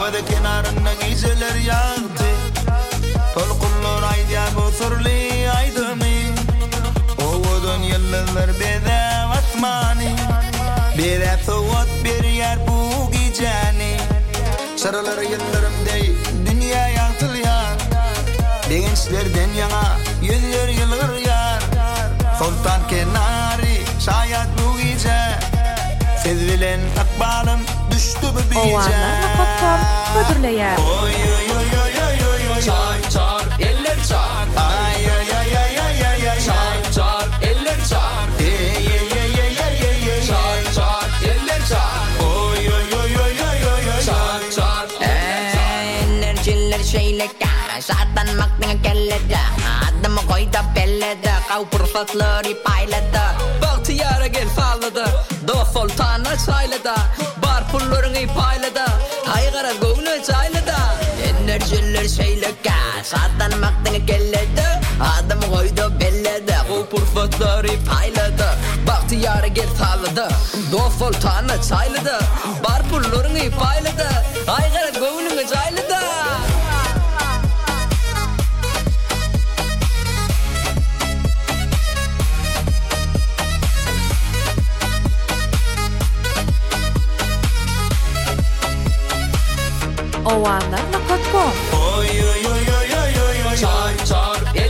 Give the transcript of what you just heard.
Havada kenarında geceler yağdı. Tolkunlar aydiyar bosurli aydımı. Oğudun yıllar bedel asmani. Bir etovat bir yer bu geceni. Sarılar yıllarım dey dünya yaktılıyar. Gençlerden yana yüzler yılır yar. Sultan kenari şayet bu gece. Sezvilen akbalım düştü bu bice. Owanlar.com ködürleýär. Oy oy oy oy oy oy oy. Çar çar eller çar. Ay ay ay ay ay ay ay. Çar çar eller çar. Ey ey ey ey ey ey ey. Çar çar eller çar. Oy oy oy oy oy oy oy. Çar çar Enerjiler şeyle kara Satan maktına kellede Adamı koyda bellede Kav fırsatları paylada Bahtiyara gel falladı. Dofol tana çaylada. Bar pullarını paylada. Haygara gövne çaylada. Enerjiler şeyle kara Satan maktına kellede Adamı koyda bellede O fırsatları payladı. Bahtiyara gel falladı. Dofol tana çaylada. Bar pullarını paylada. Haygara gövne çaylada. Owanlar.com Oy oy oy oy oy oy oy. Çar çar